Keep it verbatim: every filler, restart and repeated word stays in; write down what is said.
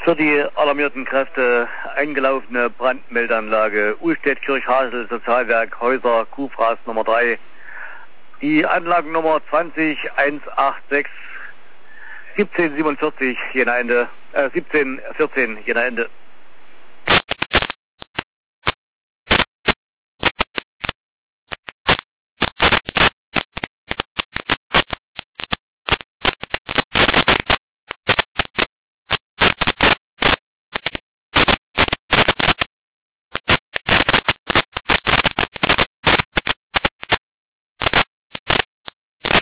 Für die alarmierten Kräfte eingelaufene Brandmeldeanlage Uhlstedt-Kirchhasel, Sozialwerk Häuser, Kuhfraß Nummer drei. Die Anlagennummer zwanzig hundertsechsundachtzig siebzehn siebenundvierzig Jena Ende, äh, siebzehn vierzehn Jena Ende.